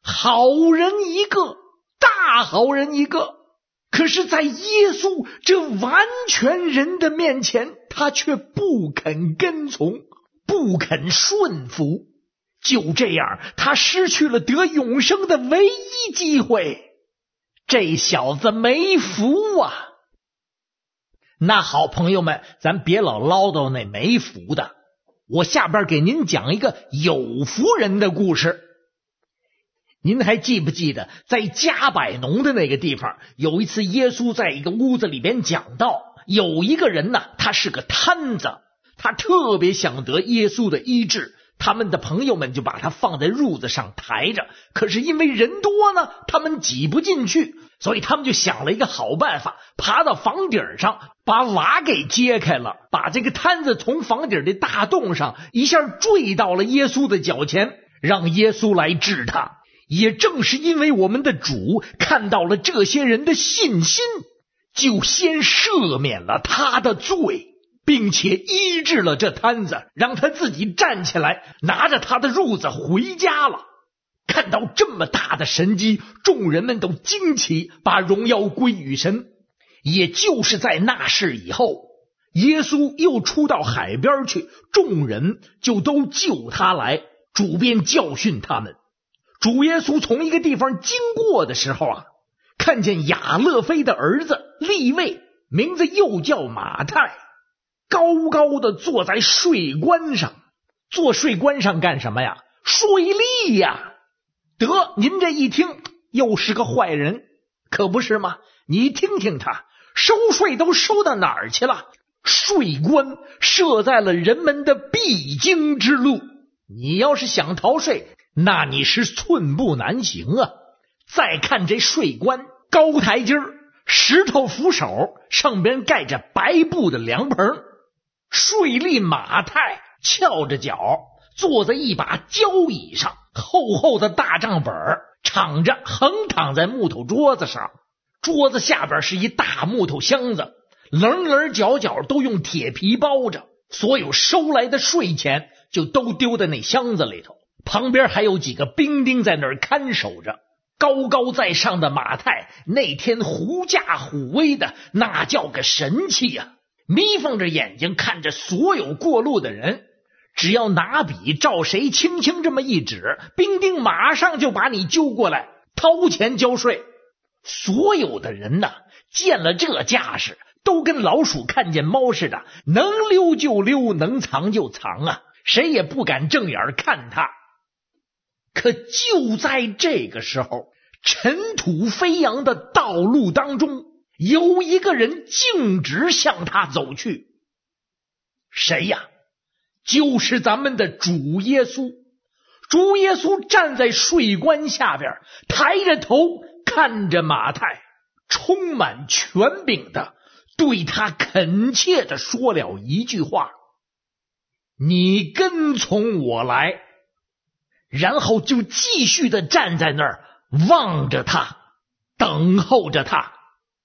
好人一个，大好人一个。可是在耶稣这完全人的面前，他却不肯跟从，不肯顺服。就这样，他失去了得永生的唯一机会。这小子没福啊！那好，朋友们，咱别老唠叨那没福的，我下边给您讲一个有福人的故事。您还记不记得在加百农的那个地方，有一次耶稣在一个屋子里边讲道，有一个人呢，他是个瘫子，他特别想得耶稣的医治，他们的朋友们就把他放在褥子上抬着，可是因为人多呢，他们挤不进去，所以他们就想了一个好办法，爬到房顶上，把瓦给揭开了，把这个摊子从房顶的大洞上一下坠到了耶稣的脚前，让耶稣来治他。也正是因为我们的主看到了这些人的信心，就先赦免了他的罪，并且医治了这摊子，让他自己站起来，拿着他的褥子回家了。看到这么大的神迹，众人们都惊奇，把荣耀归于神。也就是在那事以后，耶稣又出到海边去，众人就都救他来，主便教训他们。主耶稣从一个地方经过的时候啊，看见亚勒菲的儿子利未，名字又叫马太，高高的坐在税关上。坐税关上干什么呀？税吏呀！得，您这一听又是个坏人，可不是吗？你听听他收税都收到哪儿去了？税关设在了人们的必经之路，你要是想逃税，那你是寸步难行啊！再看这税关，高台阶儿，石头扶手，上边盖着白布的凉棚。税吏马太翘着脚坐在一把交椅上，厚厚的大账本敞着横躺在木头桌子上，桌子下边是一大木头箱子，棱棱角角都用铁皮包着，所有收来的税钱就都丢在那箱子里头。旁边还有几个兵丁在那儿看守着。高高在上的马太那天狐驾虎威的，那叫个神气呀、啊！眯缝着眼睛看着所有过路的人，只要拿笔照谁轻轻这么一指，兵丁马上就把你揪过来掏钱交税。所有的人呢，见了这架势，都跟老鼠看见猫似的，能溜就溜，能藏就藏啊，谁也不敢正眼看他。可就在这个时候，尘土飞扬的道路当中，有一个人径直向他走去。谁呀？就是咱们的主耶稣。主耶稣站在税关下边，抬着头看着马太，充满权柄的对他恳切地说了一句话：你跟从我来。然后就继续的站在那儿望着他，等候着他。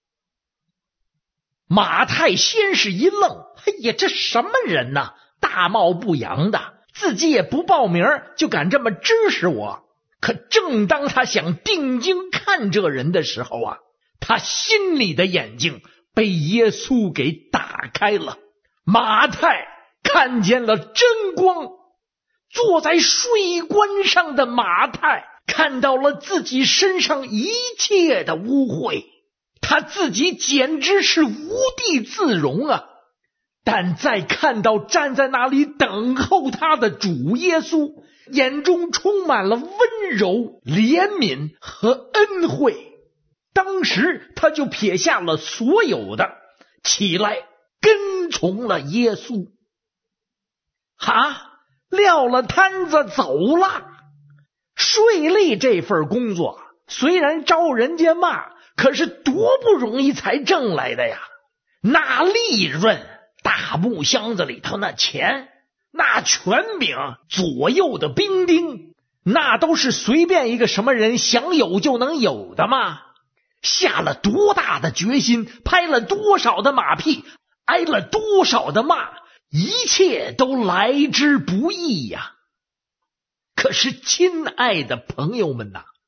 马太先是一愣，哎呀，这什么人呢？大貌不扬的，自己也不报名就敢这么指使我。可正当他想定睛看这人的时候啊，他心里的眼睛被耶稣给打开了。马太看见了真光。坐在税关上的马太看到了自己身上一切的污秽，他自己简直是无地自容啊！但在看到站在那里等候他的主耶稣，眼中充满了温柔、怜悯和恩惠。当时他就撇下了所有的，起来跟从了耶稣。哈！撂了摊子走了。税吏这份工作虽然招人家骂，可是多不容易才挣来的呀！那利润，大木箱子里头那钱，那权柄，左右的兵丁，那都是随便一个什么人想有就能有的吗？下了多大的决心，拍了多少的马屁，挨了多少的骂，一切都来之不易呀！可是亲爱的朋友们呐，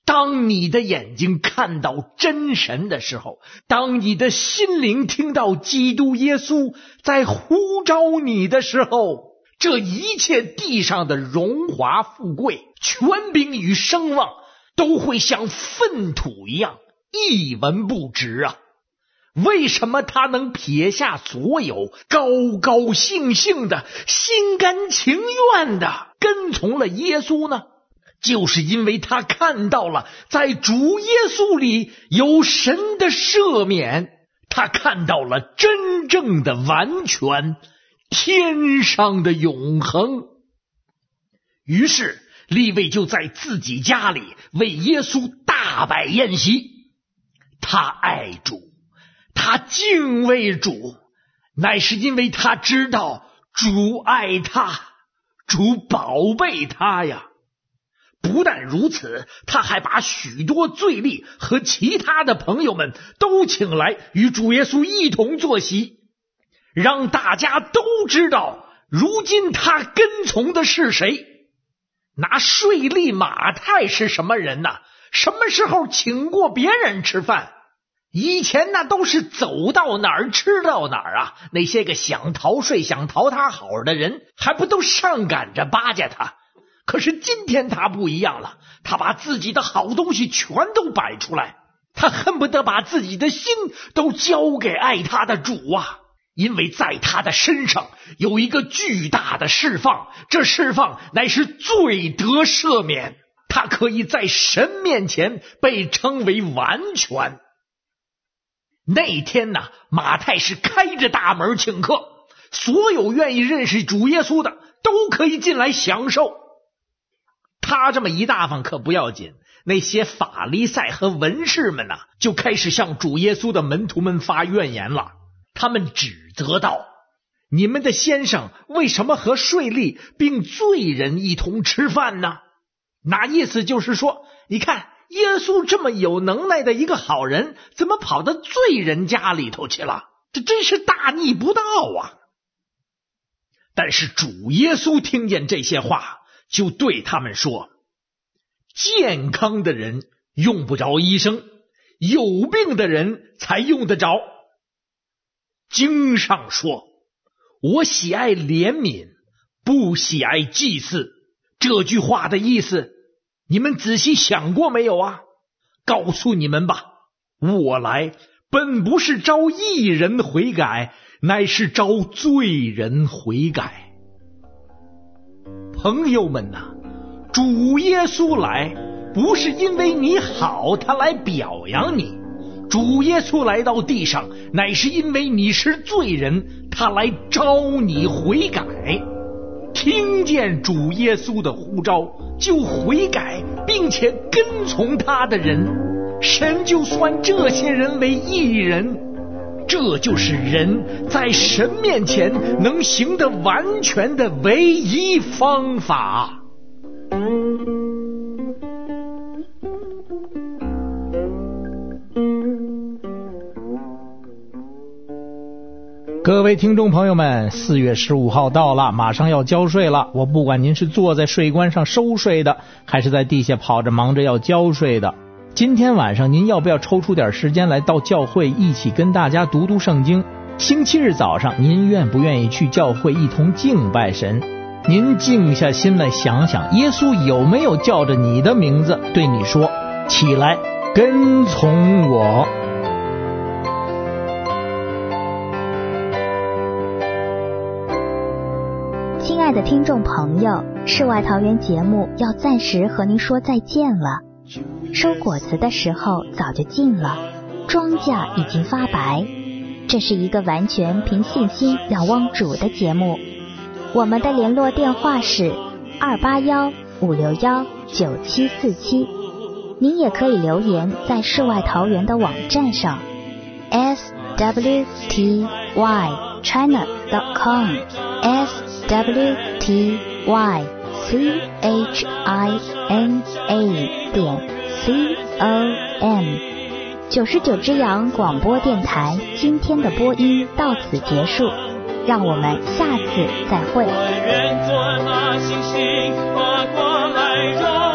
当你的眼睛看到真神的时候，当你的心灵听到基督耶稣在呼召你的时候，这一切地上的荣华富贵、权柄与声望都会像粪土一样一文不值啊！为什么他能撇下所有，高高兴兴的、心甘情愿的跟从了耶稣呢？就是因为他看到了在主耶稣里有神的赦免，他看到了真正的完全，天上的永恒。于是利未就在自己家里为耶稣大摆宴席。他爱主，他敬畏主，乃是因为他知道主爱他，主宝贝他呀。不但如此，他还把许多罪吏和其他的朋友们都请来与主耶稣一同坐席，让大家都知道如今他跟从的是谁。拿税吏马太是什么人呢？什么时候请过别人吃饭？以前那都是走到哪儿吃到哪儿啊！那些个想逃税想讨他好的人还不都上赶着巴结他。可是今天他不一样了，他把自己的好东西全都摆出来，他恨不得把自己的心都交给爱他的主啊！因为在他的身上有一个巨大的释放，这释放乃是罪得赦免，他可以在神面前被称为完全。那天呢，马太是开着大门请客，所有愿意认识主耶稣的都可以进来享受。他这么一大方可不要紧，那些法利赛和文士们呢、啊，就开始向主耶稣的门徒们发怨言了。他们指责道：你们的先生为什么和税吏并罪人一同吃饭呢？那意思就是说，你看耶稣这么有能耐的一个好人，怎么跑到罪人家里头去了？这真是大逆不道啊！但是主耶稣听见这些话，就对他们说：健康的人用不着医生，有病的人才用得着。经上说：我喜爱怜悯，不喜爱祭祀。这句话的意思你们仔细想过没有啊？告诉你们吧，我来本不是招义人悔改，乃是招罪人悔改。朋友们呐、啊，主耶稣来不是因为你好他来表扬你，主耶稣来到地上乃是因为你是罪人，他来招你悔改。听见主耶稣的呼召就悔改并且跟从他的人，神就算这些人为义人。这就是人在神面前能行得完全的唯一方法。
各位听众朋友们，四月十五号到了，马上要交税了。我不管您是坐在税关上收税的，还是在地下跑着忙着要交税的，今天晚上您要不要抽出点时间来到教会一起跟大家读读圣经？星期日早上您愿不愿意去教会一同敬拜神？您静下心来想想，耶稣有没有叫着你的名字对你说：起来跟从我？
亲爱的听众朋友，世外桃源节目要暂时和您说再见了。收果子的时候早就近了，庄稼已经发白。这是一个完全凭信心仰望主的节目。我们的联络电话是二八幺五六幺九七四七，您也可以留言在世外桃源的网站上 s w t y china dot com s w t y c h i n a 点 c o m。 九十九只羊广播电台今天的播音到此结束，让我们下次再会。
愿做那星星发光来照